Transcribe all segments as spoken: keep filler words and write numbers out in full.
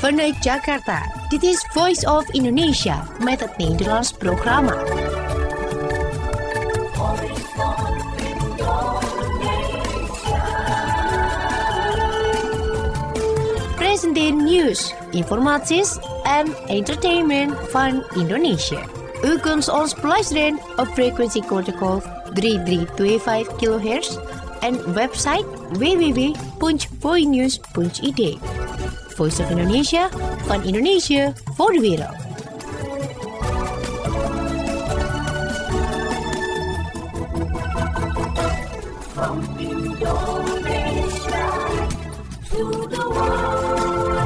Vanuit Jakarta, dit is Voice of Indonesia met het Nederlands programma. Presenteer nieuws, informaties en entertainment van Indonesië. U kunt ons beluisteren op frequentiecode drie drie twee vijf kilohertz en website w w w punt voinews punt i d. Voice of Indonesia, van Indonesië voor de wereld. From Indonesia to the world.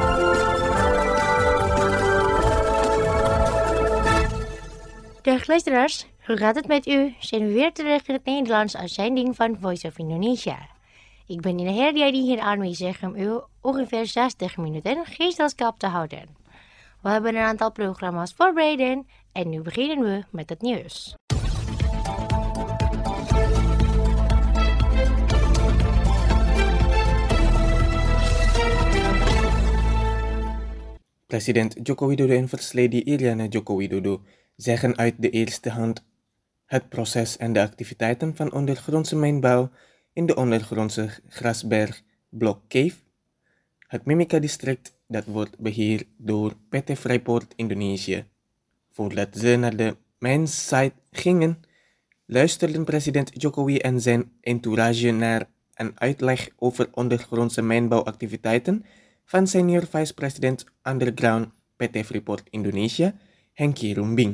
Dag luisteraars, hoe gaat het met u? Zijn we weer terug in het Nederlands uitzending van Voice of Indonesia. Ik ben in de hele die hier aanwezig om u ongeveer zestig minuten gezelschap te houden. We hebben een aantal programma's voorbereid en nu beginnen we met het nieuws. President Joko Widodo en versleden Iriana Joko Widodo zeggen uit de eerste hand het proces en de activiteiten van ondergrondse mijnbouw in de ondergrondse Grasberg Block Cave, het Mimika-district dat wordt beheerd door P T Freeport Indonesië. Voordat ze naar de mijnsite gingen, luisterden president Jokowi en zijn entourage naar een uitleg over ondergrondse mijnbouwactiviteiten van senior vice-president Underground P T Freeport Indonesië, Hengki Rumbing.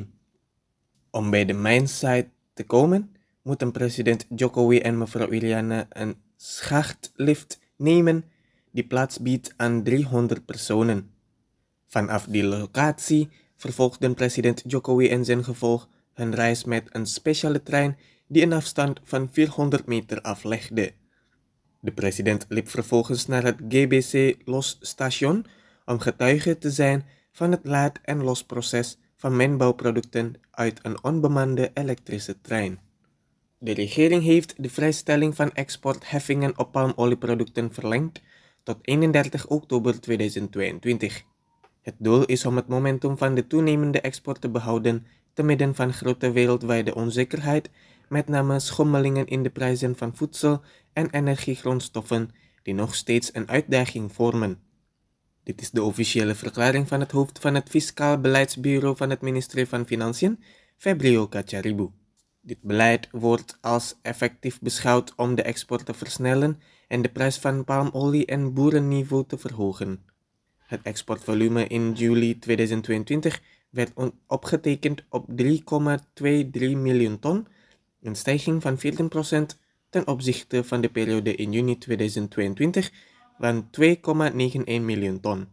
Om bij de mijnsite te komen, moeten president Jokowi en mevrouw Iriana een schachtlift nemen die plaats biedt aan driehonderd personen. Vanaf die locatie vervolgden president Jokowi en zijn gevolg hun reis met een speciale trein die een afstand van vierhonderd meter aflegde. De president liep vervolgens naar het G B C losstation om getuige te zijn van het laad- en losproces van mijnbouwproducten uit een onbemande elektrische trein. De regering heeft de vrijstelling van exportheffingen op palmolieproducten verlengd tot eenendertig oktober tweeduizend tweeëntwintig. Het doel is om het momentum van de toenemende export te behouden te midden van grote wereldwijde onzekerheid, met name schommelingen in de prijzen van voedsel en energiegrondstoffen die nog steeds een uitdaging vormen. Dit is de officiële verklaring van het hoofd van het Fiscaal Beleidsbureau van het ministerie van Financiën, Febrio Kacaribu. Dit beleid wordt als effectief beschouwd om de export te versnellen en de prijs van palmolie en boerenniveau te verhogen. Het exportvolume in juli tweeduizend tweeëntwintig werd opgetekend op drie komma drieëntwintig miljoen ton, een stijging van veertien procent ten opzichte van de periode in juni tweeduizend tweeëntwintig van twee komma eenennegentig miljoen ton.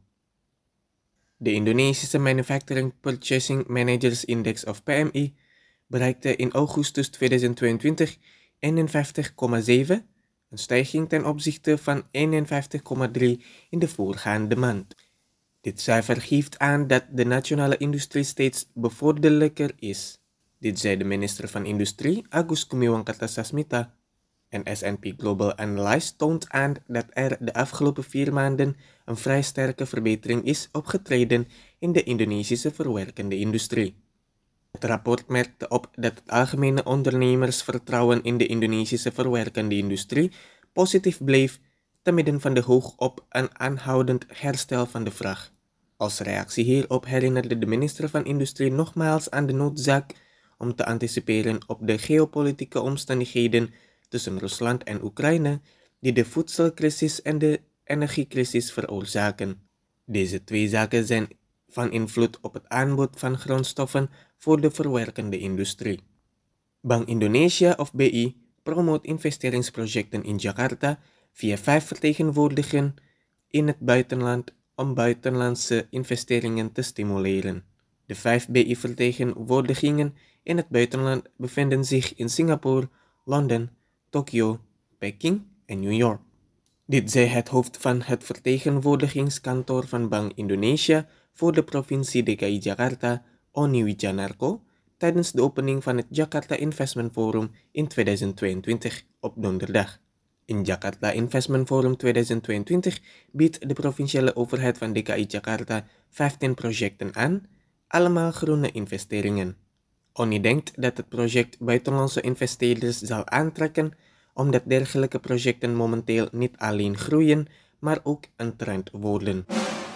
De Indonesische Manufacturing Purchasing Managers Index of P M I bereikte in augustus tweeduizend tweeëntwintig eenenvijftig komma zeven, een stijging ten opzichte van eenenvijftig komma drie in de voorgaande maand. Dit cijfer geeft aan dat de nationale industrie steeds bevorderlijker is. Dit zei de minister van Industrie, Agus Gumiwang Kartasasmita. En S en P Global Analyse toont aan dat er de afgelopen vier maanden een vrij sterke verbetering is opgetreden in de Indonesische verwerkende industrie. Het rapport merkte op dat het algemene ondernemersvertrouwen in de Indonesische verwerkende industrie positief bleef te midden van de hoog op een aanhoudend herstel van de vraag. Als reactie hierop herinnerde de minister van Industrie nogmaals aan de noodzaak om te anticiperen op de geopolitieke omstandigheden tussen Rusland en Oekraïne die de voedselcrisis en de energiecrisis veroorzaken. Deze twee zaken zijn van invloed op het aanbod van grondstoffen voor de verwerkende industrie. Bank Indonesia of B I promoot investeringsprojecten in Jakarta via vijf vertegenwoordigingen in het buitenland om buitenlandse investeringen te stimuleren. De vijf B I-vertegenwoordigingen in het buitenland bevinden zich in Singapore, Londen, Tokio, Peking en New York. Dit zei het hoofd van het vertegenwoordigingskantoor van Bank Indonesia voor de provincie D K I Jakarta, Oni Wijanarko, tijdens de opening van het Jakarta Investment Forum in tweeduizend tweeëntwintig op donderdag. In Jakarta Investment Forum tweeduizend tweeëntwintig biedt de provinciale overheid van D K I Jakarta vijftien projecten aan, allemaal groene investeringen. Oni denkt dat het project buitenlandse investeerders zal aantrekken, omdat dergelijke projecten momenteel niet alleen groeien, maar ook een trend worden.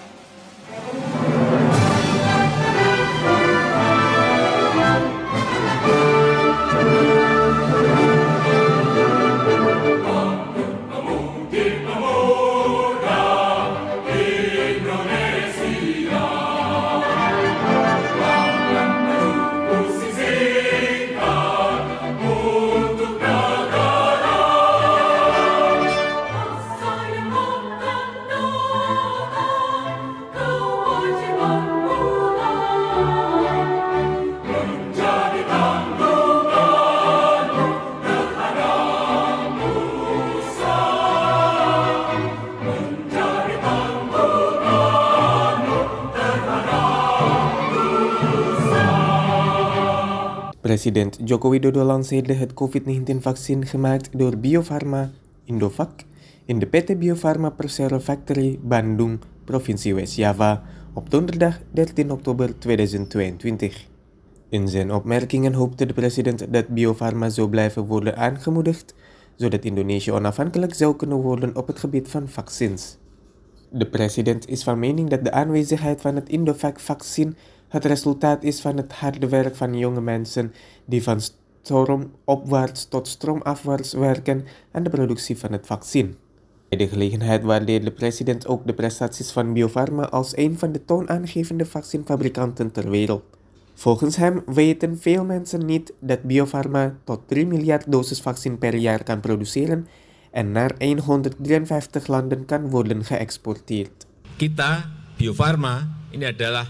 President Joko Widodo lanceerde het COVID negentien-vaccin gemaakt door Bio Farma Indovac in de P T Bio Farma Persero Factory, Bandung, provincie West-Java, op donderdag dertien oktober tweeduizend tweeëntwintig. In zijn opmerkingen hoopte de president dat Bio Farma zou blijven worden aangemoedigd, zodat Indonesië onafhankelijk zou kunnen worden op het gebied van vaccins. De president is van mening dat de aanwezigheid van het Indovac-vaccin het resultaat is van het harde werk van jonge mensen die van stroomopwaarts tot stroomafwaarts werken aan de productie van het vaccin. Bij de gelegenheid waardeerde de president ook de prestaties van Bio Farma als een van de toonaangevende vaccinfabrikanten ter wereld. Volgens hem weten veel mensen niet dat Bio Farma tot drie miljard dosis vaccin per jaar kan produceren en naar honderddrieënvijftig landen kan worden geëxporteerd. Kita, Bio Farma, ini adalah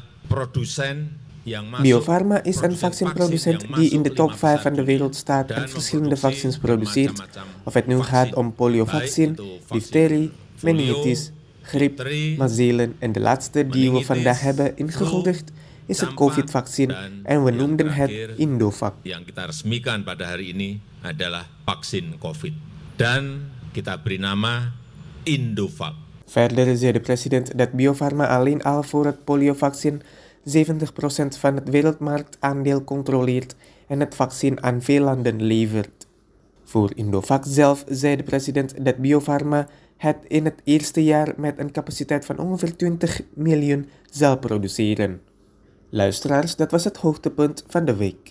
Bio Farma is een vaccinproducent die in de top vijf van de wereld staat en verschillende vaccins produceert, of het nu gaat om poliovaccin, difterie, meningitis, griep, mazelen en de laatste die we vandaag hebben ingekondigd is het COVID-vaccin en we noemden het Indovac. Yang kita resmikan pada hari ini adalah vaksin COVID dan kita beri nama Indovac. Verder zei de president dat Bio Farma alleen al voor het poliovaccin zeventig procent van het wereldmarktaandeel controleert en het vaccin aan veel landen levert. Voor Indovac zelf zei de president dat Bio Farma het in het eerste jaar met een capaciteit van ongeveer twintig miljoen zal produceren. Luisteraars, dat was het hoogtepunt van de week.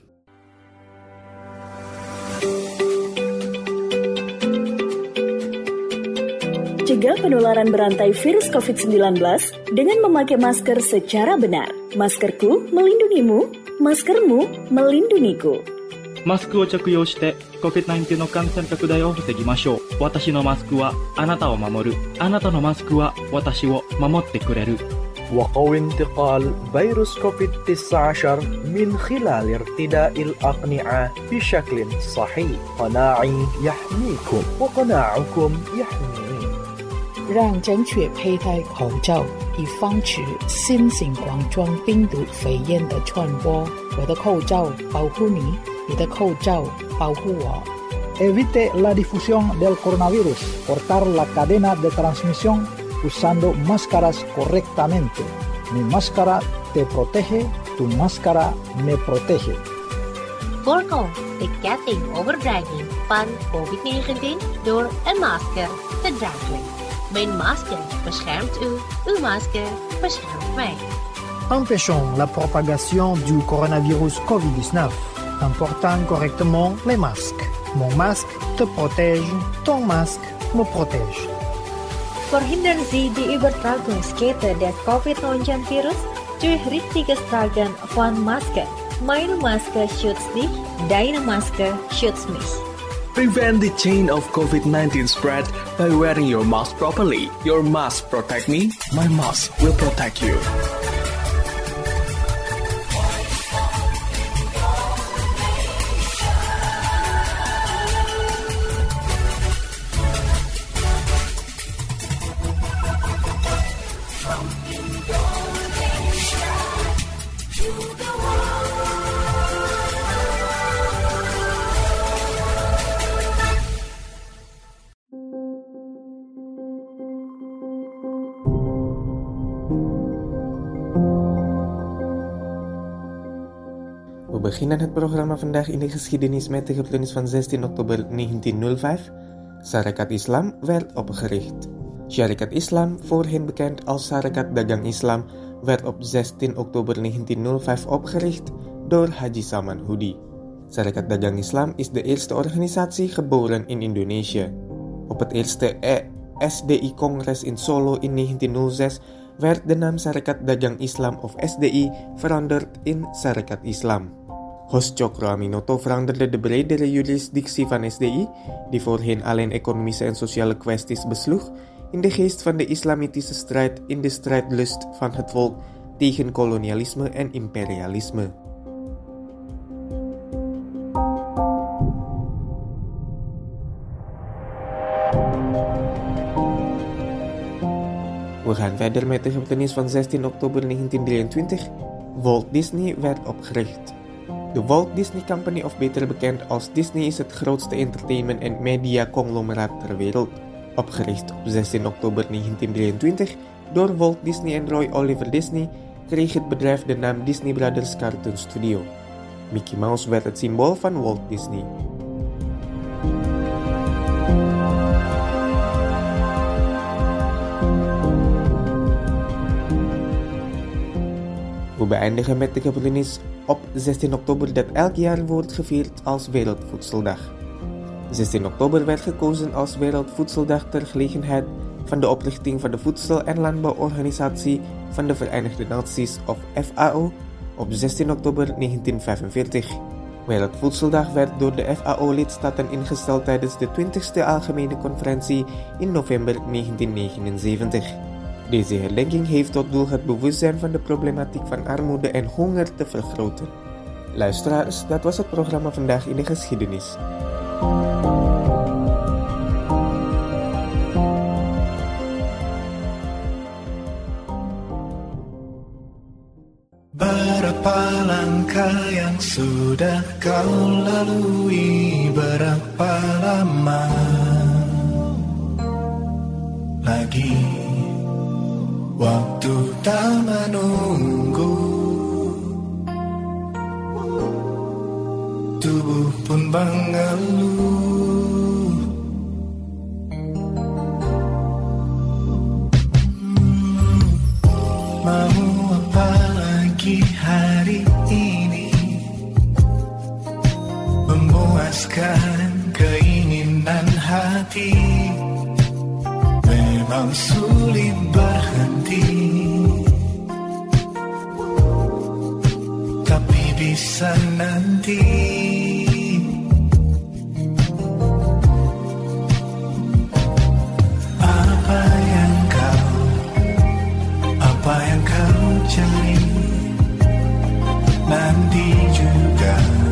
Cegah penularan berantai virus covid sembilan belas dengan memakai masker secara benar. Maskerku melindungimu, maskermu melindungiku. マスクを着用して コビッドナインティーン の感染拡大を防ぎましょう。私のマスクはあなたを守る。あなたのマスクは私を守ってくれる。 وقوي انتقال فيروس كوفيد تسعة عشر من خلال ارتداء الأقنعة بشكل صحيح. قناعي يحميكم وقناعكم يحميني. 让正确佩戴口罩，以防止新型冠状病毒肺炎的传播。我的口罩保护你，你的口罩保护我。 Evite la difusión del coronavirus. Cortar la cadena de transmisión usando máscaras correctamente. Mi máscara te protege, tu máscara me protege. Voorkom de kettingoverdraging van COVID negentien door een masker te dragen. Mijn masker beschermt u, uw masker beschermt mij. Empêchons la propagation du coronavirus covid dix-neuf en portant correctement les masques. Mon masque te protège, ton masque me protège. Verhindern Sie die Übertragungskette der covid neunzehn virus durch richtiges Tragen von Maske. Meine Maske schützt dich, deine Maske schützt mich. Prevent the chain of covid nineteen spread by wearing your mask properly. Your mask protect me, my mask will protect you. beginnen het programma vandaag in de geschiedenis met de gebeurtenis van zestien oktober negentienhonderdvijf. Sarekat Islam werd opgericht. Syarikat Islam, voorheen bekend als Sarekat Dagang Islam, werd op zestien oktober negentienhonderdvijf opgericht door Haji Salman Hudi. Sarekat Dagang Islam is de eerste organisatie geboren in Indonesië. Op het eerste S D I-congres in Solo in negentienhonderdzes werd de naam Sarekat Dagang Islam of S D I veranderd in Sarekat Islam. Host Cokro Aminoto veranderde de bredere jurisdictie van S D I, die voorheen alleen economische en sociale kwesties besloeg, in de geest van de islamitische strijd in de strijdlust van het volk tegen kolonialisme en imperialisme. We gaan verder met de gebeurtenis van zestien oktober negentiendrieëntwintig. Walt Disney werd opgericht. De Walt Disney Company, of beter bekend als Disney, is het grootste entertainment- en media-conglomeraat ter wereld. Opgericht op zestien oktober negentiendrieëntwintig door Walt Disney en Roy Oliver Disney, kreeg het bedrijf de naam Disney Brothers Cartoon Studio. Mickey Mouse werd het symbool van Walt Disney. We beëindigen met de gebeurtenis op zestien oktober dat elk jaar wordt gevierd als Wereldvoedseldag. zestien oktober werd gekozen als Wereldvoedseldag ter gelegenheid van de oprichting van de Voedsel- en Landbouworganisatie van de Verenigde Naties of F A O op zestien oktober negentienvijfenveertig. Wereldvoedseldag werd door de F A O-lidstaten ingesteld tijdens de twintigste Algemene Conferentie in november negentiennegenenzeventig. Deze herdenking heeft tot doel het bewustzijn van de problematiek van armoede en honger te vergroten. Luisteraars, dat was het programma Vandaag in de Geschiedenis. Berapa langkah yang sudah kau lalui, berapa lama lagi waktu tak menunggu, tubuh pun mengeluh. hmm, Mau apa lagi hari ini, memuaskan keinginan hati, memang sulit berhenti, tapi bisa nanti. Apa yang kau, apa yang kau cari, nanti juga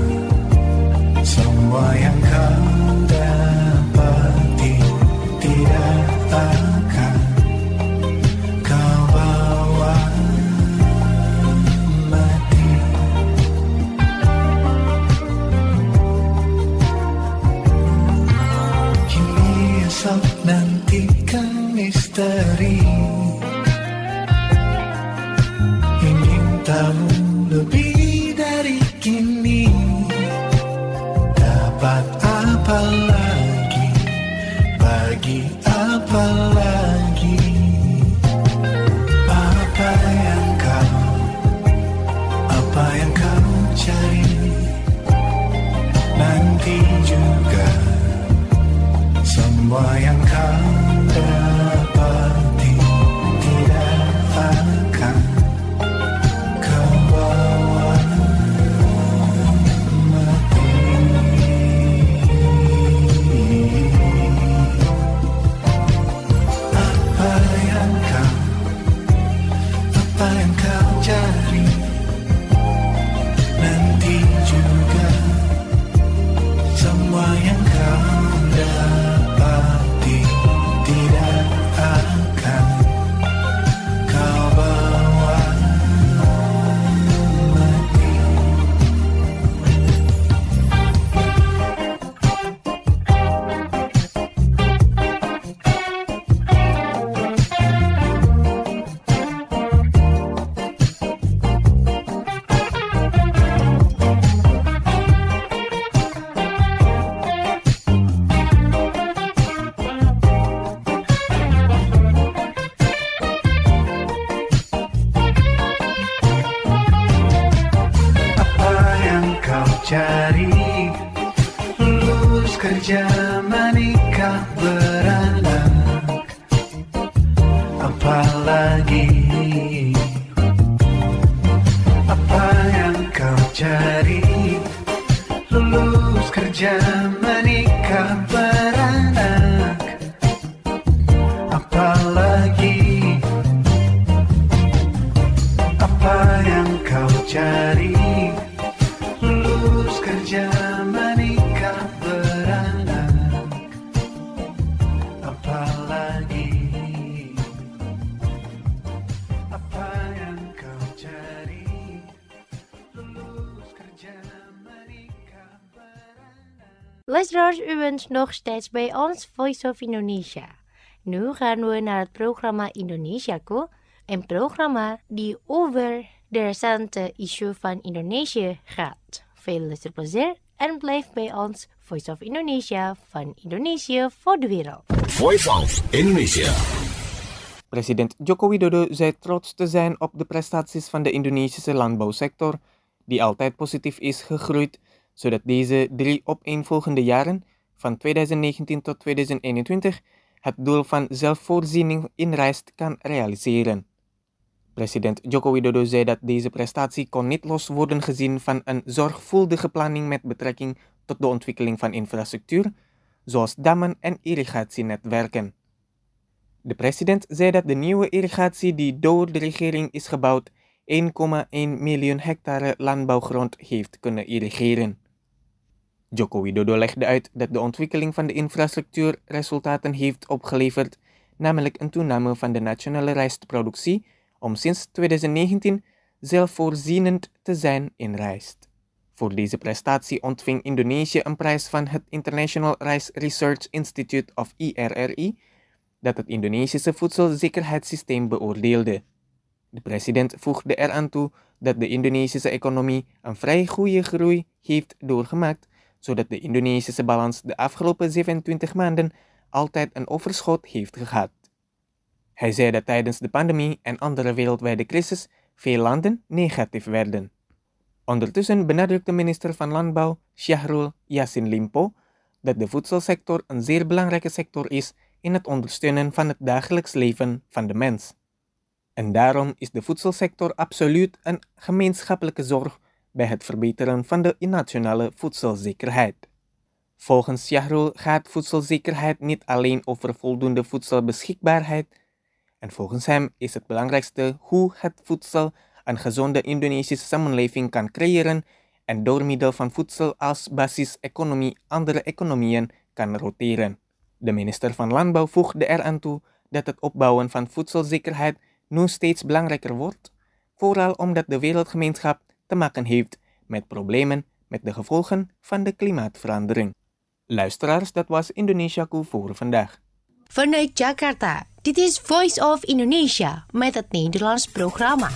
semua yang kau dapati tidak akan kau bawa mati. Kini esok nantikan misteri, ingin tahu lebih dari kini, dapat apa lagi, bagi apa lagi. Apa yang kau, apa yang kau cari, nanti juga semua yang kau dapati tidak akan kau bawa mati. Apa yang kau, apa yang kau cari, nanti juga semua yang kau dapati lulus kerja menikah beranak, apalagi apa yang kau cari, lulus kerja menikah beranak, apalagi apa yang kau cari, lulus kerja menikah beranak, apalagi apa yang kau cari, lulus kerja menikah beranak. Luisteraars, u bent nog steeds bij ons Voice of Indonesia. Nu gaan we naar het programma Indonesiaku, een programma die over de recente issue van Indonesië gaat. Veel luisterplezier en blijf bij ons Voice of Indonesia van Indonesië voor de wereld. Voice of Indonesia. President Joko Widodo zei trots te zijn op de prestaties van de Indonesische landbouwsector, die altijd positief is gegroeid, zodat deze drie opeenvolgende jaren, van twintig negentien tot twintig eenentwintig, het doel van zelfvoorziening in rijst kan realiseren. President Joko Widodo zei dat deze prestatie kon niet los worden gezien van een zorgvuldige planning met betrekking tot de ontwikkeling van infrastructuur, zoals dammen en irrigatienetwerken. De president zei dat de nieuwe irrigatie die door de regering is gebouwd één komma één miljoen hectare landbouwgrond heeft kunnen irrigeren. Joko Widodo legde uit dat de ontwikkeling van de infrastructuur resultaten heeft opgeleverd, namelijk een toename van de nationale rijstproductie om sinds twintig negentien zelfvoorzienend te zijn in rijst. Voor deze prestatie ontving Indonesië een prijs van het International Rice Research Institute of I R R I, dat het Indonesische voedselzekerheidssysteem beoordeelde. De president voegde eraan toe dat de Indonesische economie een vrij goede groei heeft doorgemaakt, zodat de Indonesische balans de afgelopen zevenentwintig maanden altijd een overschot heeft gehad. Hij zei dat tijdens de pandemie en andere wereldwijde crisis veel landen negatief werden. Ondertussen benadrukte minister van Landbouw Syahrul Yassin Limpo dat de voedselsector een zeer belangrijke sector is in het ondersteunen van het dagelijks leven van de mens. En daarom is de voedselsector absoluut een gemeenschappelijke zorg bij het verbeteren van de nationale voedselzekerheid. Volgens Syahrul gaat voedselzekerheid niet alleen over voldoende voedselbeschikbaarheid, en volgens hem is het belangrijkste hoe het voedsel een gezonde Indonesische samenleving kan creëren en door middel van voedsel als basiseconomie andere economieën kan roteren. De minister van Landbouw voegde eraan toe dat het opbouwen van voedselzekerheid nu steeds belangrijker wordt, vooral omdat de wereldgemeenschap te maken heeft met problemen met de gevolgen van de klimaatverandering. Luisteraars, dat was Indonesiaku voor vandaag. Vanuit Jakarta, dit is Voice of Indonesia met het Nederlands programma.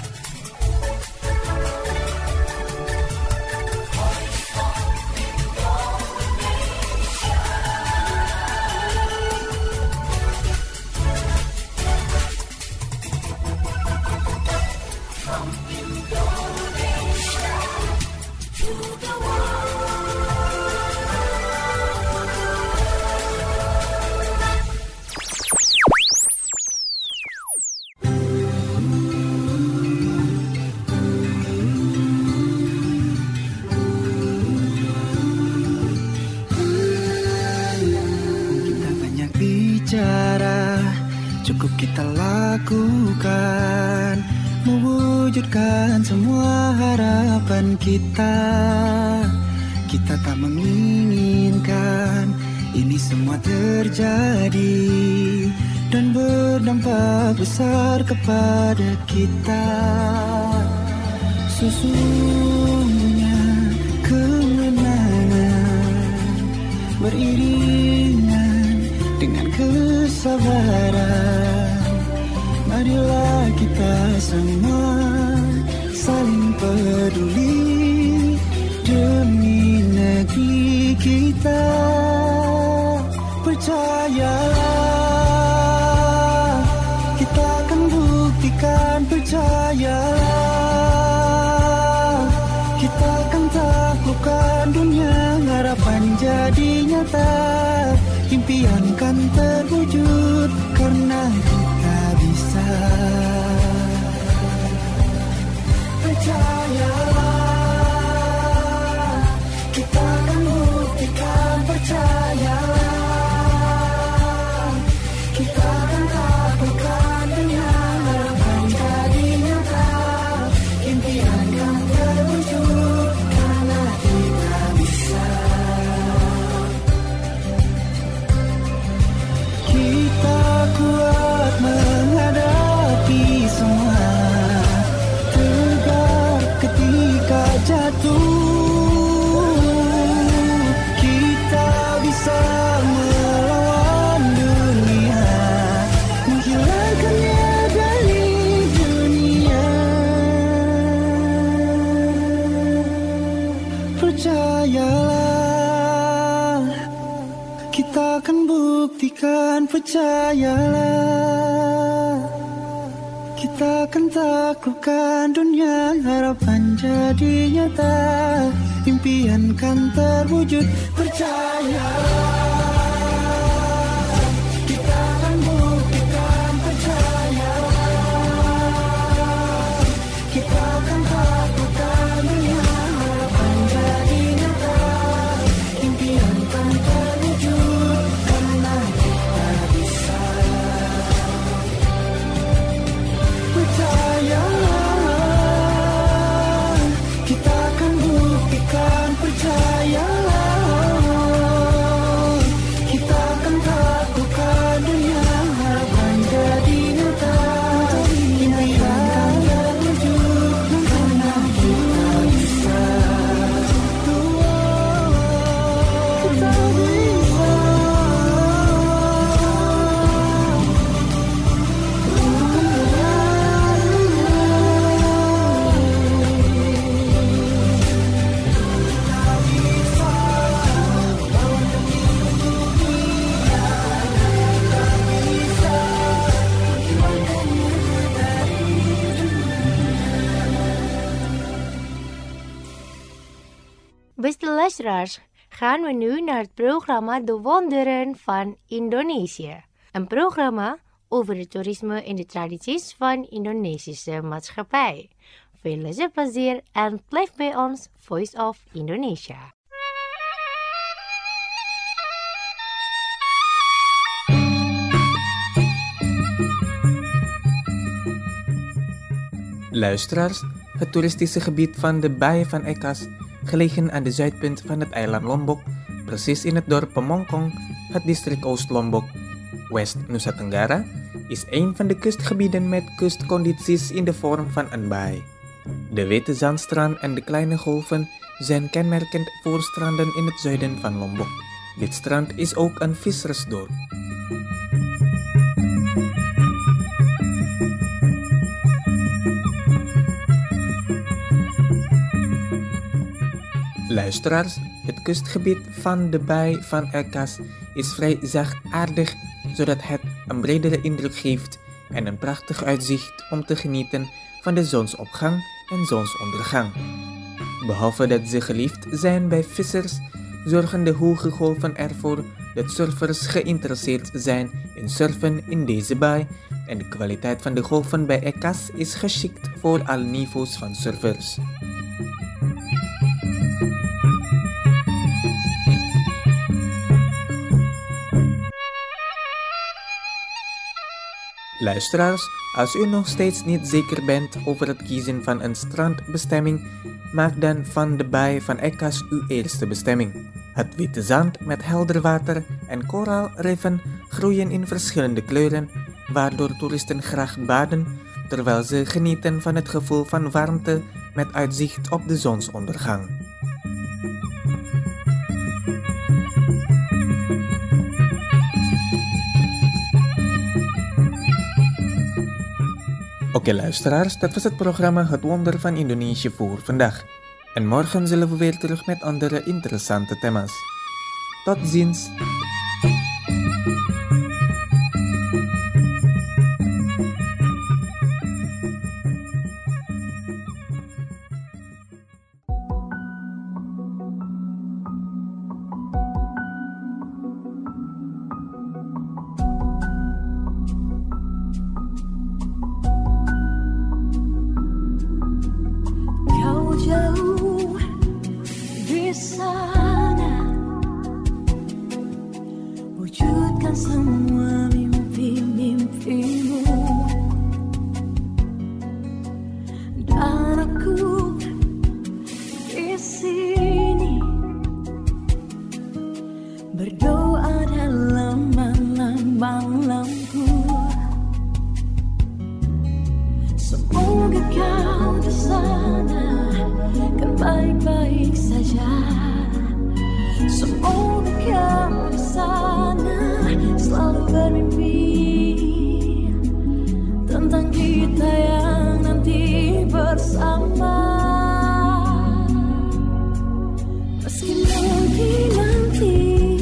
Cukup kita lakukan, mewujudkan semua harapan kita. Kita tak menginginkan ini semua terjadi dan berdampak besar kepada kita. Sesungguhnya kemenangan beriringan dengan kesabaran. Marilah kita semua saling peduli demi negeri kita. Percayalah, kita akan buktikan. Percayalah, kita akan taklukkan dunia harapan jadi nyata, impian kan terwujud karena kita bisa. Percayalah, kita akan buktikan, percayalah, kita akan taklukkan dunia, harapan jadi nyata, impian kan terwujud karena kita bisa. Kita kuat menghadapi semua, tegar ketika jatuh. Kita bisa melawan dunia, menghilangkannya dari dunia. Percayalah, kita akan buktikan, percayalah, kita akan taklukkan dunia, harapan jadi nyata, impian kan terwujud. Percayalah, kita akan buktikan, percayalah, kita akan taklukkan dunia, harapan jadi nyata, impian kan terwujud karena kita bisa. Percayalah, kita akan buktikan, percayalah, kita akan taklukkan dunia, harapan jadi nyata, impian kan terwujud karena kita bisa. Kita bisa. Beste luisteraars, gaan we nu naar het programma De Wonderen van Indonesië. Een programma over het toerisme en de tradities van Indonesische maatschappij. Veel luisterplezier en blijf bij ons Voice of Indonesia. Luisteraars, het toeristische gebied van de Baai van Ekas, gelegen aan de zuidpunt van het eiland Lombok, precies in het dorp Pemongkong, het district Oost-Lombok, West Nusa Tenggara, is een van de kustgebieden met kustcondities in de vorm van een baai. De witte zandstrand en de kleine golven zijn kenmerkend voor stranden in het zuiden van Lombok. Dit strand is ook een vissersdorp. Luisteraars, het kustgebied van de Baai van Ekas is vrij zachtaardig, zodat het een bredere indruk geeft en een prachtig uitzicht om te genieten van de zonsopgang en zonsondergang. Behalve dat ze geliefd zijn bij vissers, zorgen de hoge golven ervoor dat surfers geïnteresseerd zijn in surfen in deze baai en de kwaliteit van de golven bij Ekas is geschikt voor alle niveaus van surfers. Luisteraars, als u nog steeds niet zeker bent over het kiezen van een strandbestemming, maak dan van de Baai van Ekas uw eerste bestemming. Het witte zand met helder water en koraalriffen groeien in verschillende kleuren, waardoor toeristen graag baden, terwijl ze genieten van het gevoel van warmte met uitzicht op de zonsondergang. Oké luisteraars, dat was het programma Het Wonder van Indonesië voor vandaag. En morgen zullen we weer terug met andere interessante thema's. Tot ziens! sana, wujudkan semua mimpi-mimpimu. Dan aku di sini berdoa dalam malam-malamku. Semoga kau di sana kan baik-baik saja. Semoga kau di sana selalu bermimpi tentang kita yang nanti bersama. Meski mungkin nanti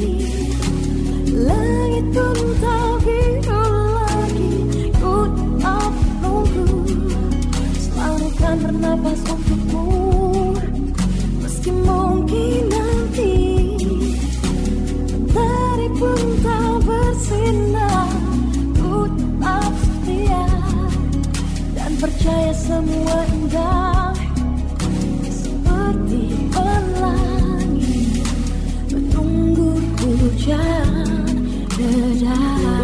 langit pun tak biru lagi, ku tetap menunggu, selalu kan bernapas untukmu. Meski mungkin nanti mentari pun tak bersinar, ku tetap setia dan percaya semua indah seperti pelangi menunggu hujan reda.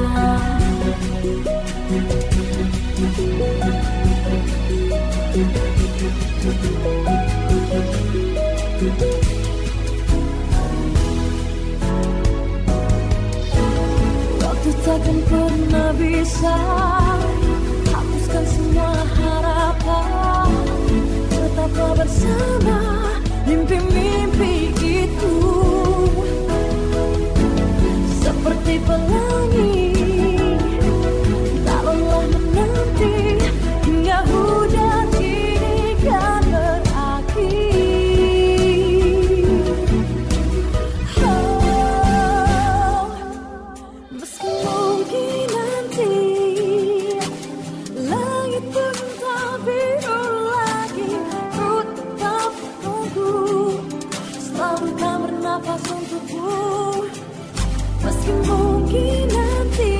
Waktu takkan pernah bisa hapuskan semua harapan. Tetaplah bersama mimpi-mimpi itu, seperti pelangi. Tak lelah menanti hingga hujan ini kan berakhir. Oh, meski mungkin nanti langit pun tak biru lagi, ku tetap menunggu, selalu kan bernafas untukmu. Meski mungkin nanti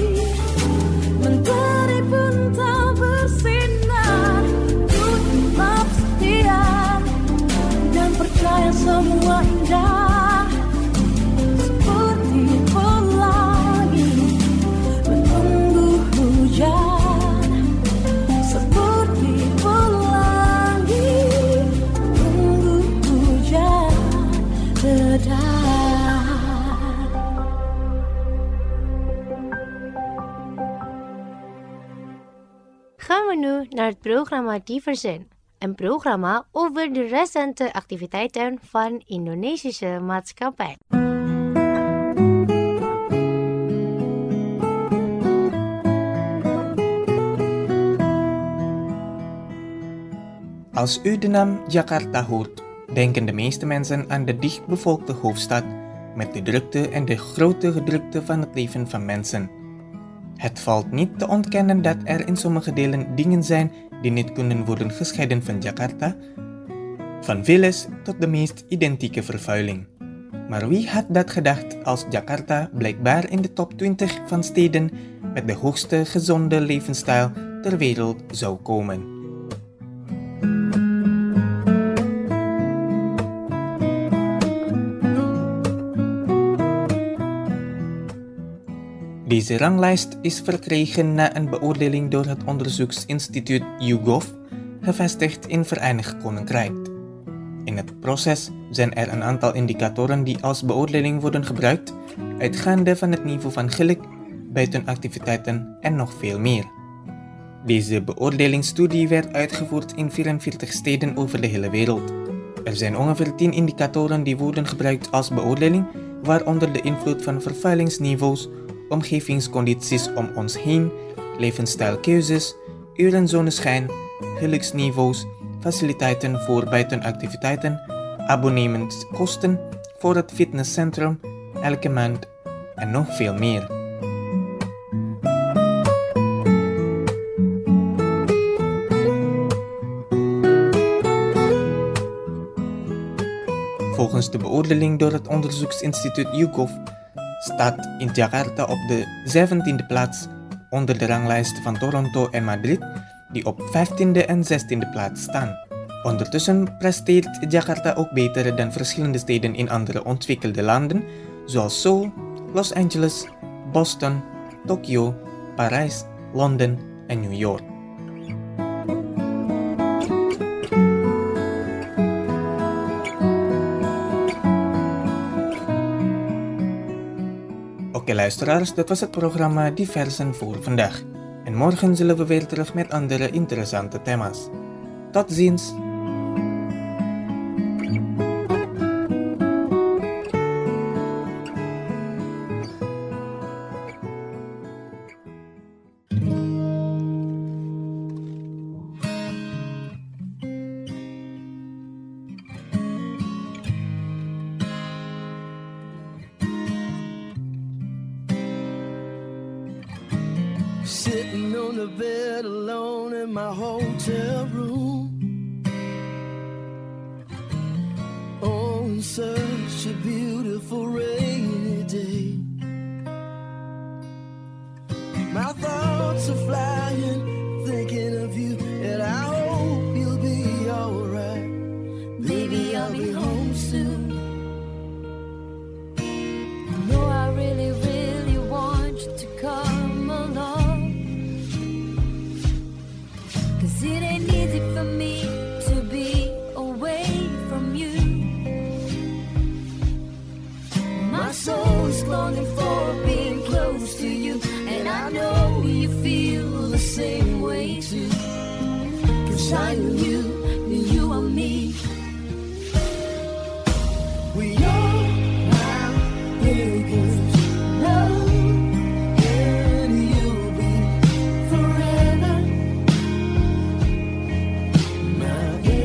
mentari pun tak bersinar, ku tetap setia dan percaya semua indah seperti pelangi menunggu hujan, seperti pelangi menunggu hujan reda. Gaan we nu naar het programma Diversen, een programma over de recente activiteiten van Indonesische maatschappij. Als u de naam Jakarta hoort, denken de meeste mensen aan de dichtbevolkte hoofdstad met de drukte en de grote gedrukte van het leven van mensen. Het valt niet te ontkennen dat er in sommige delen dingen zijn die niet kunnen worden gescheiden van Jakarta, van files tot de meest identieke vervuiling. Maar wie had dat gedacht als Jakarta blijkbaar in de top twintig van steden met de hoogste gezonde levensstijl ter wereld zou komen? Deze ranglijst is verkregen na een beoordeling door het onderzoeksinstituut YouGov, gevestigd in Verenigd Koninkrijk. In het proces zijn er een aantal indicatoren die als beoordeling worden gebruikt, uitgaande van het niveau van geluk, buitenactiviteiten en nog veel meer. Deze beoordelingsstudie werd uitgevoerd in vierenveertig steden over de hele wereld. Er zijn ongeveer tien indicatoren die worden gebruikt als beoordeling, waaronder de invloed van vervuilingsniveaus, omgevingscondities om ons heen, levensstijlkeuzes, urenzoneschijn, geluksniveaus, faciliteiten voor buitenactiviteiten, abonnementskosten voor het fitnesscentrum elke maand en nog veel meer. Volgens de beoordeling door het onderzoeksinstituut YouGov staat in Jakarta op de zeventiende plaats onder de ranglijst van Toronto en Madrid, die op vijftiende en zestiende plaats staan. Ondertussen presteert Jakarta ook beter dan verschillende steden in andere ontwikkelde landen, zoals Seoul, Los Angeles, Boston, Tokyo, Parijs, Londen en New York. Oké luisteraars, dat was het programma Diversen voor vandaag. En morgen zullen we weer terug met andere interessante thema's. Tot ziens! Sitting on the bed alone in my hotel room, on such a beautiful rainy day. My thoughts are flying, thinking of you, and I hope you'll be alright. Baby, I'll be home soon. No, I really, really want you to come along, 'cause it ain't easy for me to be away from you. My soul is longing for being close to you, and I know you feel the same way too. 'Cause I am you, and you are me. We are my biggest love, and you'll be forever my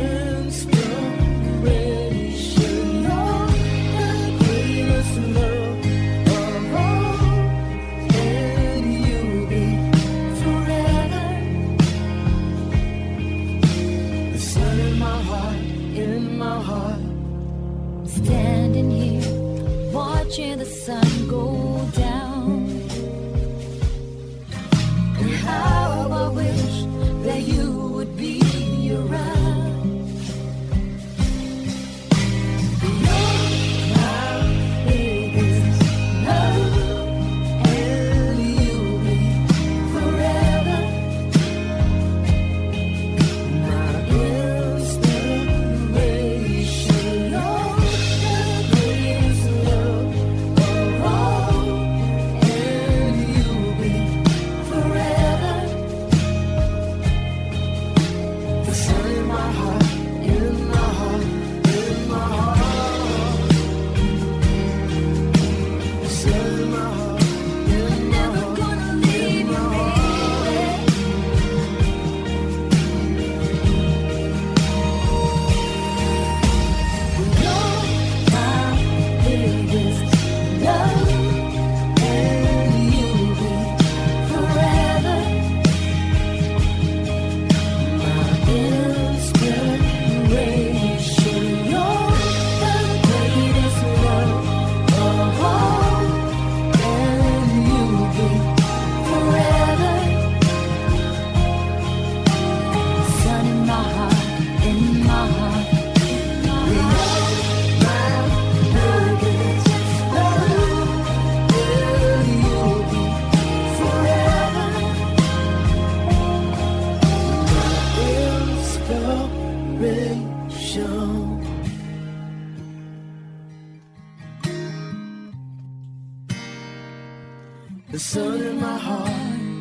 inspiration. You're the greatest love of all, and you'll be forever the sun in my heart, in my heart. Standing here, watching the sun go down, and how I wish that you would be around. You're my biggest love, and you'll be forever my inspiration. You're the sun in my heart.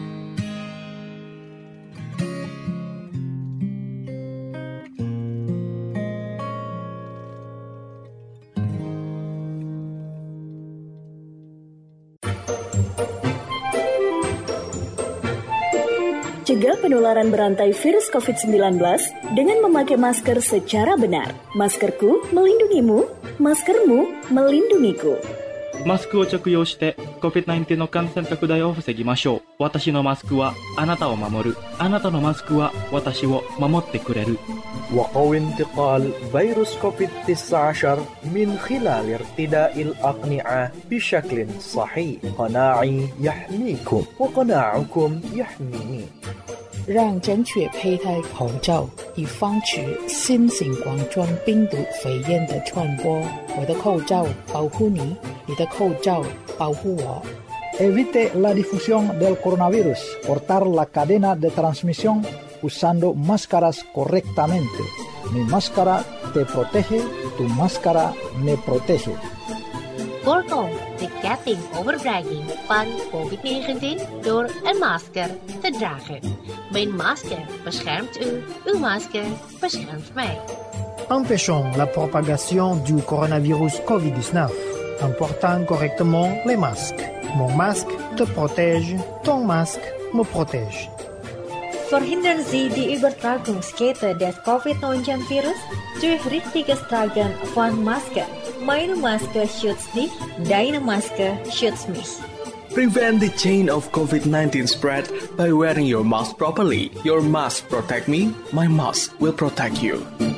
Cegah penularan berantai virus covid sembilan belas dengan memakai masker secara benar. Maskerku melindungimu, maskermu melindungiku. マスクを着用して コビッドナインティーン の感染拡大を防ぎましょう。私のマスクはあなたを守る。あなたのマスクは私を守ってくれる。 وقوي انتقال فيروس كوفيد تسعة عشر من خلال ارتداء الأقنعة بشكل صحيح. قناعي يحميكم وقناعكم يحميني. 让正确佩戴口罩，以防止新型冠状病毒肺炎的传播。我的口罩保护你，你的口罩保护我。 Evite la difusión del coronavirus. Cortar la cadena de transmisión usando máscaras correctamente. Mi máscara te protege, tu máscara me protege. Kortom, de ketting overdraging van covid negentien door een masker te dragen. Mijn masker beschermt u, uw masker beschermt mij. Empêchons la propagation du coronavirus covid dix-neuf en portant correctement les masques. Mon masque te protège, ton masque me protège. Verhindern Sie die Übertragungskette des covid neunzehn-Virus durch richtiges Tragen von Maske. Meine Maske schützt dich, deine Maske schützt mich. Prevent the chain of covid nineteen spread by wearing your mask properly. Your mask protect me, my mask will protect you.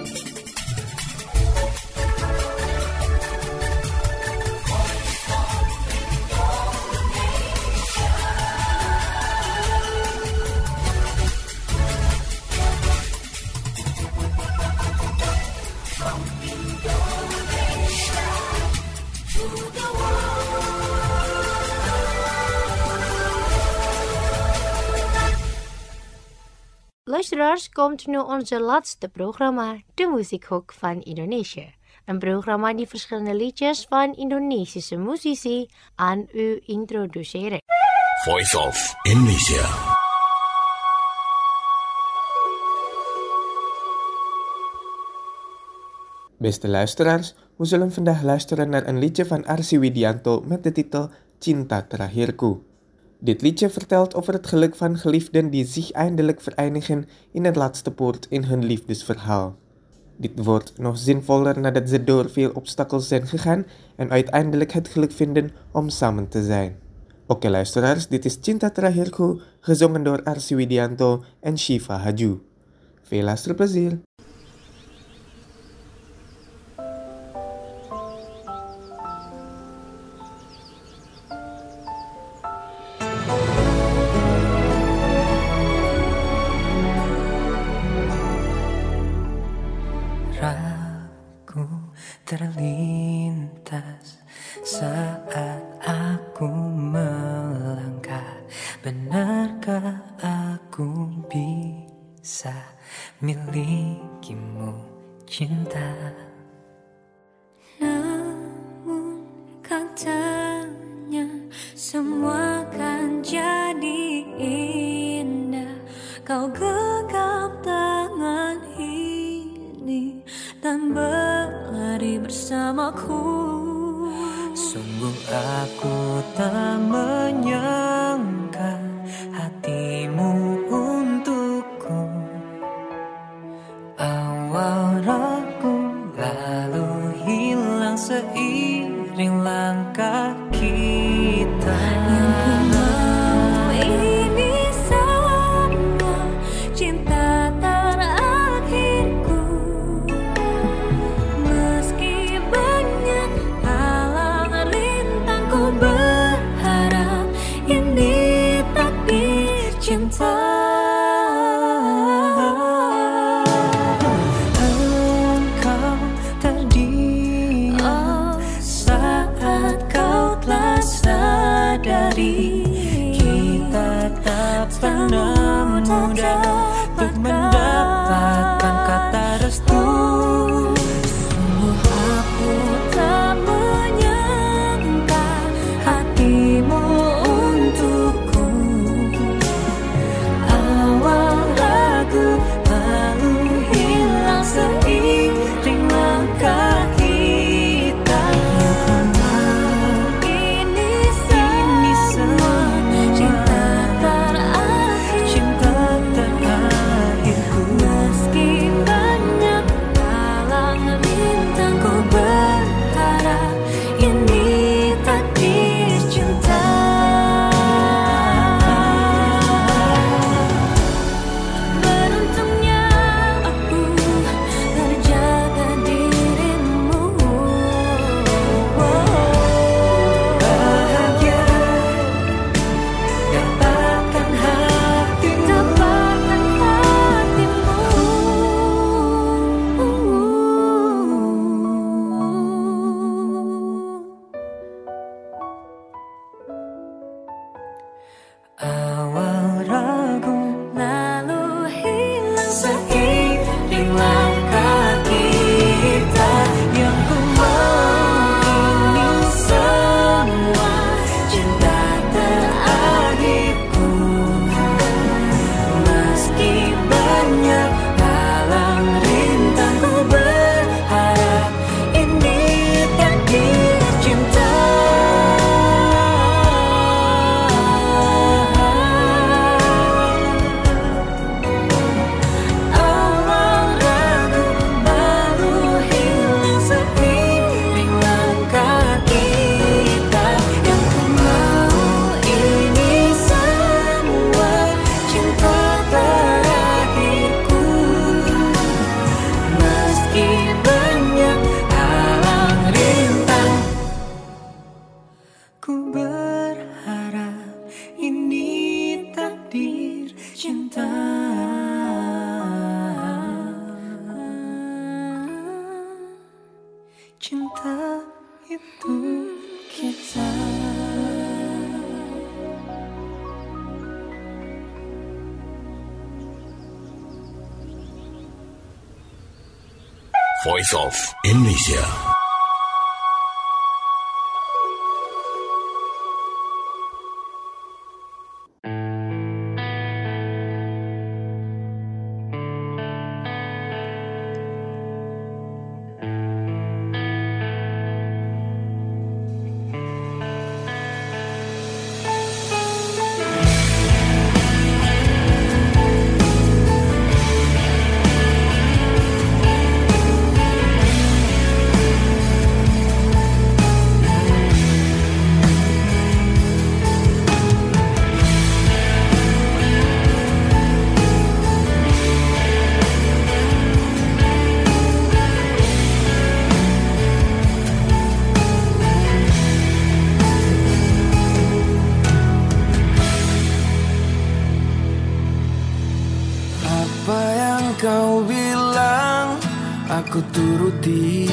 Luisteraars, komt nu onze laatste programma, de Muziekhoek van Indonesië. Een programma die verschillende liedjes van Indonesische muzici aan u introduceren. Voice of Indonesia. Beste luisteraars, we zullen vandaag luisteren naar een liedje van Arsy Widianto met de titel Cinta Terakhirku. Dit liedje vertelt over het geluk van geliefden die zich eindelijk vereenigen in het laatste poort in hun liefdesverhaal. Dit wordt nog zinvoller nadat ze door veel obstakels zijn gegaan en uiteindelijk het geluk vinden om samen te zijn. Oké luisteraars, dit is Cinta Terakhirku, gezongen door Arsy Widianto en Shiva Haju. Veel luisterplezier! Terlintas saat aku melangkah. Benarkah aku bisa milikimu, cinta? Namun katanya semua kan jadi indah. Kau genggam tangan ini dan berlari bersamaku. Sungguh aku tak menyangka hatimu untukku. Awal ragu lalu hilang seiring langkah kita. Yang ku mau ini sama cinta terakhirku. Meski banyak halang rintang, ku berharap ini takdir cinta. Engkau terdiam saat kau telah sadari kita tak pernah mudah untuk mendapatkan kata restu. Sungguh aku tak menyangka hatimu untukku. Awal ragu lalu hilang seiring langkah kita. Ini semua cinta terakhir. Cinta terakhir. Awal ragu lalu hilang seiring langkah kita. Yang ku mau ini semua cinta terakhirku. Meski banyak halang rintang, ku berharap ini takdir cinta. Ku berharap ini takdir cinta. Cinta itu kita. Voice of Indonesia. Apa yang kau bilang aku turuti.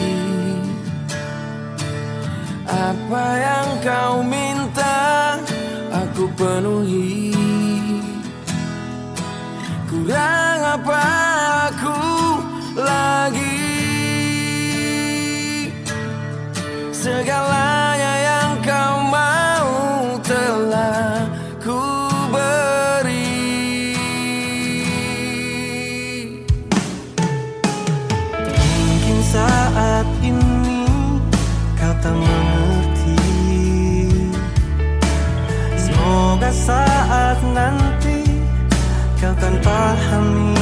Apa yang kau minta aku penuhi. Kurang apa aku lagi? Segalanya yang kau mau telah ku beri. Mungkin saat ini kau tak mengerti. Semoga saat nanti kau kan pahami.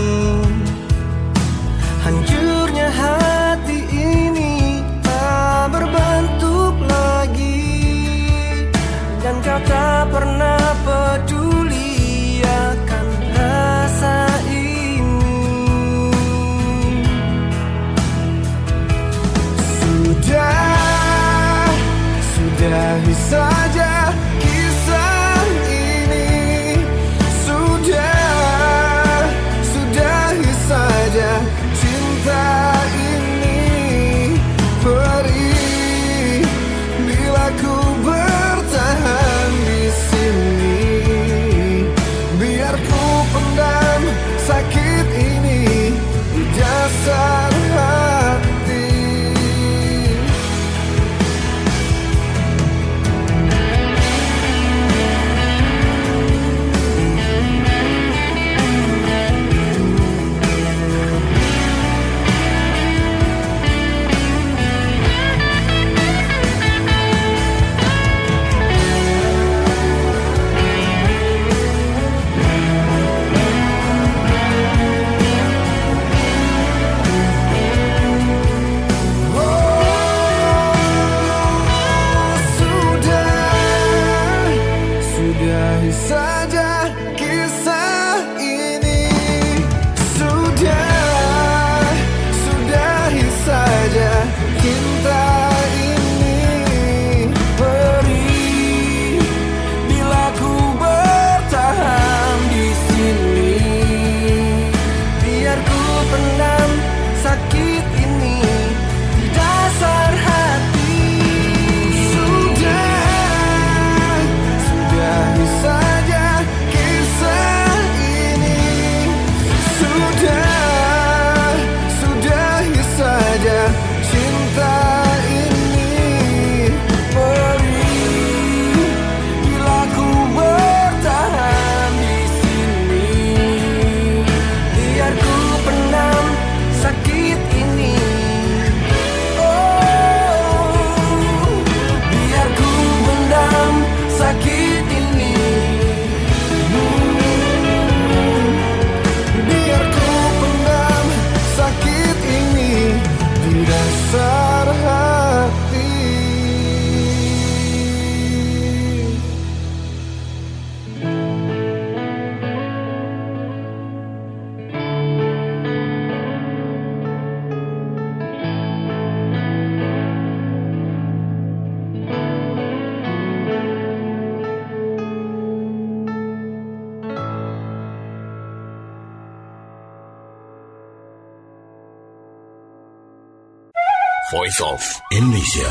Hancurnya hati ini tak berbentuk lagi, dan kau tak pernah peduli akan rasa ini. Sudah, sudahi saja kisah ini. Sudah, sudahi saja cinta ini. Perih bila ku bertahan di sini. Biar ku pendam sakit ini di dasar hati. Voice of Indonesia.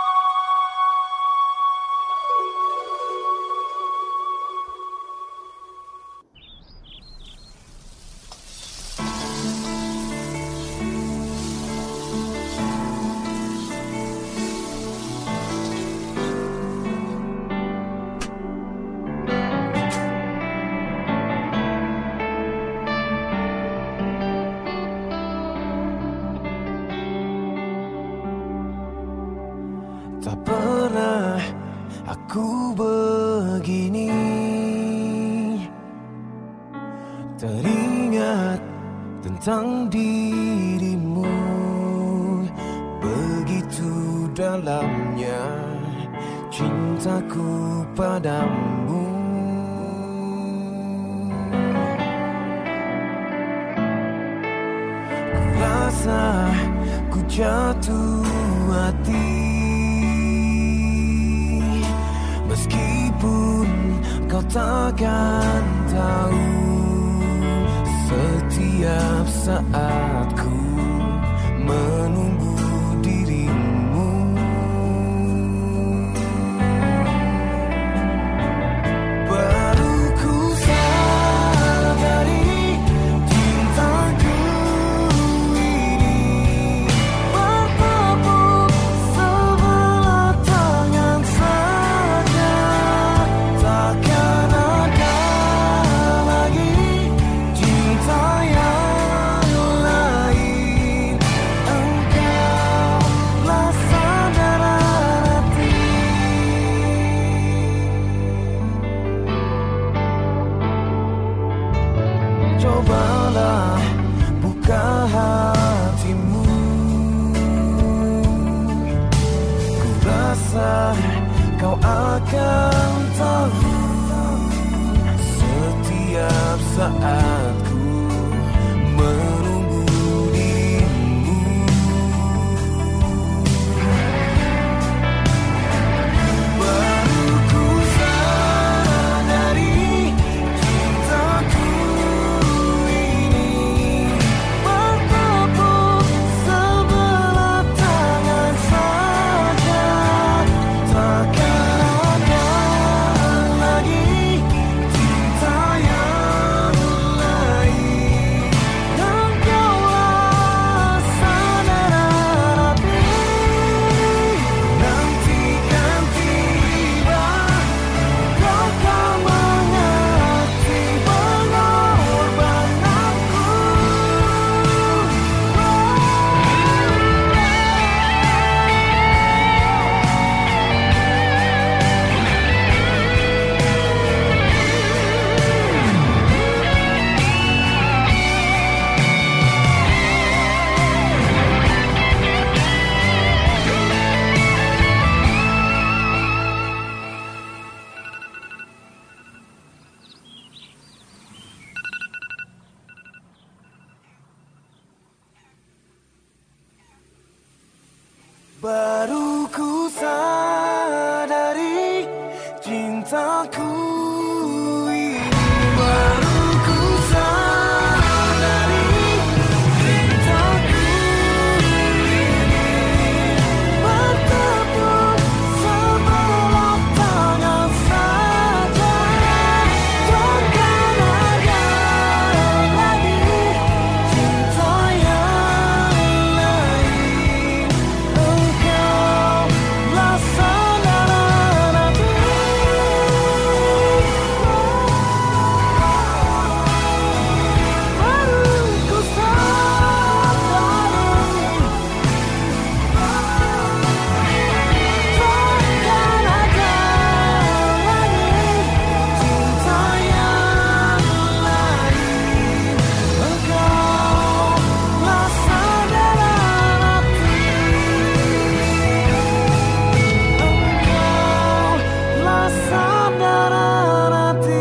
Tak pernah aku begini teringat tentang dirimu, begitu dalamnya cintaku padamu. Ku rasa ku jatuh hati meskipun kau takkan tahu. Setiap saat ku menunggu dirimu. Baru ku sadari cintaku ini bertepuk sebelah tangan saja. Takkan ada lagi cinta yang lain. Engkaulah sandaran hati. Cobalah buka hatimu. Ku rasa kau akan tahu. Setiap saat ku menunggu dirimu. Baru ku sadari cintaku ini bertepuk sebelah tangan saja. Takkan ada lagi cinta yang lain. Engkaulah sandaran hati. Nantikan tiba, kau kan mengerti pengorbananku. Baru ku sadari cintaku ini. Baru ku sadari cintaku ini bertepuk sebelah tangan saja. Takkan ada lagi cinta yang lain. Engkaulah sandaran hati. Baru ku sadari takkan ada lagi cinta yang lain. Engkaulah sandaran hati. Engkaulah sandaran hati.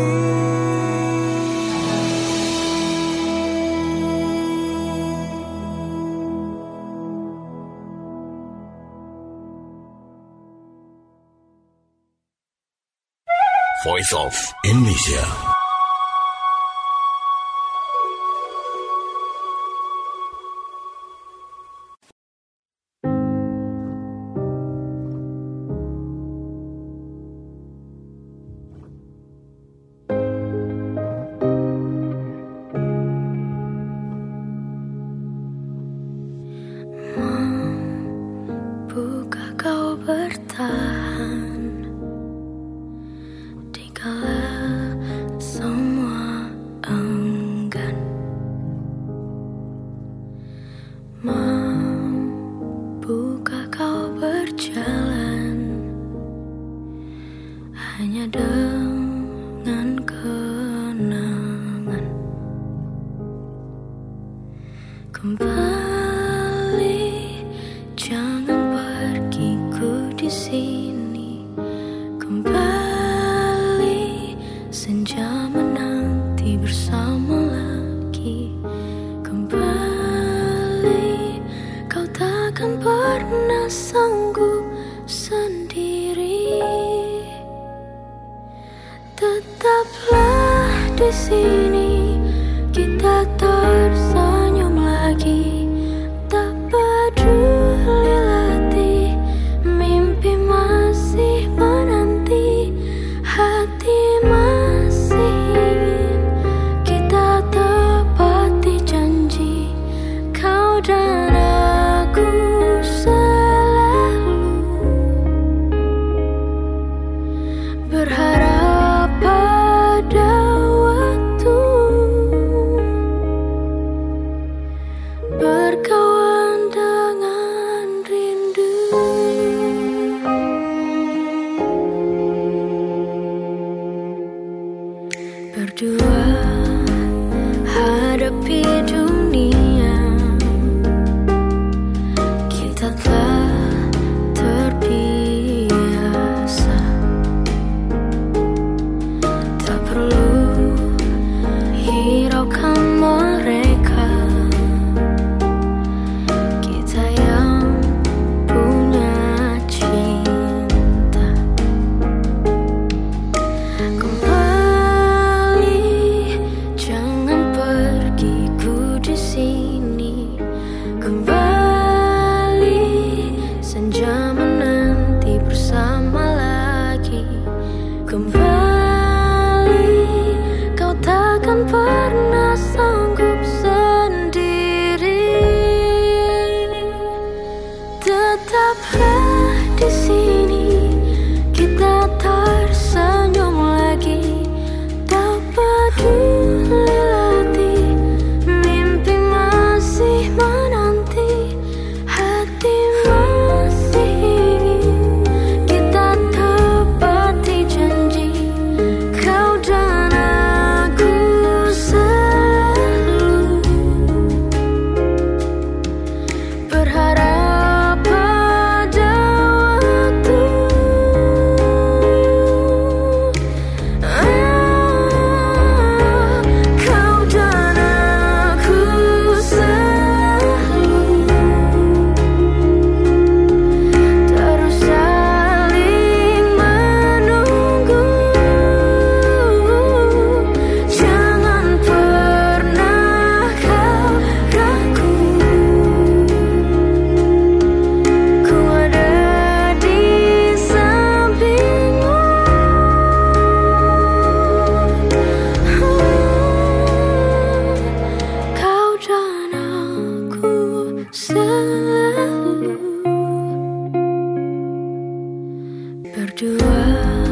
Voice of Indonesia. hanya dengan kenangan. Kembali, jangan pergiku di sini. Kembali, senja menanti bersama lagi. Kembali, kau takkan pernah sanggup sendiri. Tetaplah di sini, kita tersenyum lagi. Tak peduli latih, mimpi masih menanti. Hati masih ingin kita tepati janji. Kau dan aku selalu berharap pada waktu, berkawan dengan rindu. Berdua hadapi dunia, kita telah terbiasa. Tak perlu hiraukan mereka, kita yang punya cinta. Kembali, jangan pergi ku di sini. Kembali, senja menanti bersama lagi. Kembali, kau takkan pernah sanggup sendiri. Tetaplah di sini, kita tersenyum lagi. Tak peduli latih, mimpi masih menanti. Hati masih ingin kita tepati janji. Kau dan aku selalu berharap pada waktu. Ah, kau dan aku selalu terus saling menunggu. Jangan pernah kau ragu, ku ada di sampingmu. Kau dan aku selalu berdua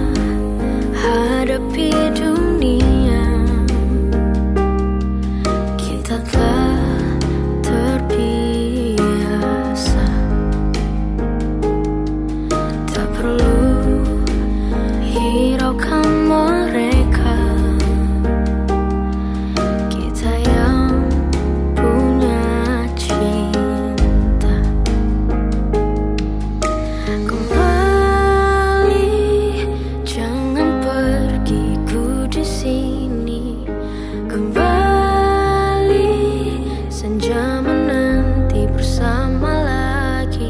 hadapi dunia, kita telah terbiasa. Tak perlu hiraukan mereka, kita yang punya cinta. Kembali, jangan pergi ku di sini. Kembali, senja menanti bersama lagi.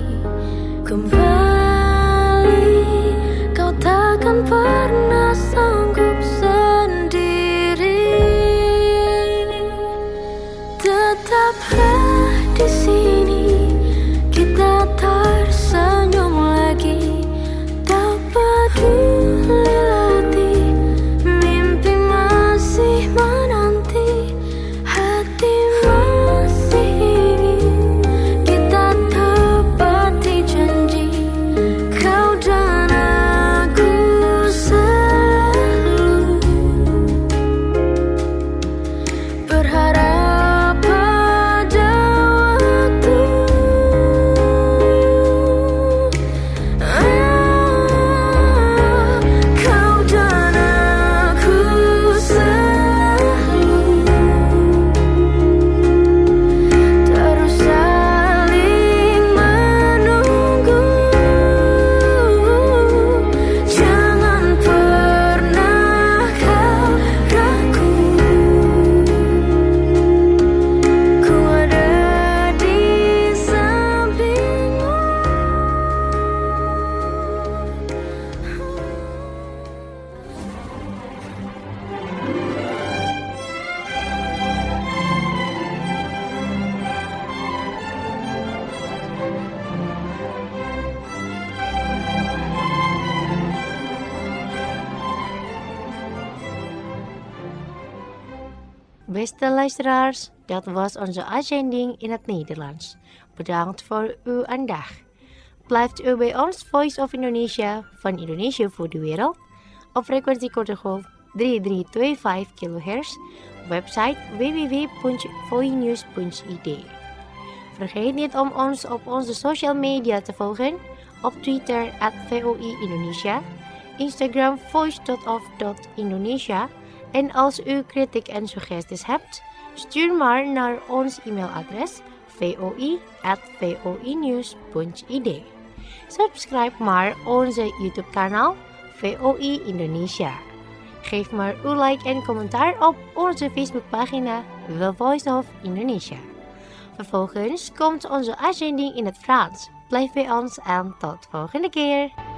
Kembali, kau takkan pernah sanggup sendiri. Tetaplah di sini, kita tersenyum lagi. Tak peduli latih, mimpi masih menanti. Hati masih ingin kita tepati janji. Kau dan aku selalu Beste luisteraars, dat was onze uitzending in het Nederlands. Bedankt voor uw aandacht. Blijft u bij ons Voice of Indonesia van Indonesia voor de wereld op frequentie kortegolf drie drie twee vijf kilohertz, website w w w punt voinews punt i d. Vergeet niet om ons op onze social media te volgen, op Twitter at V O I Indonesia, Instagram voice dot of dot indonesia en als u kritiek en suggesties hebt, stuur maar naar ons e-mailadres voi at voinews punt i d. Subscribe maar onze YouTube kanaal V O I Indonesia. Geef maar uw like en commentaar op onze Facebookpagina The Voice of Indonesia. Vervolgens komt onze uitzending in het Frans. Blijf bij ons en tot volgende keer.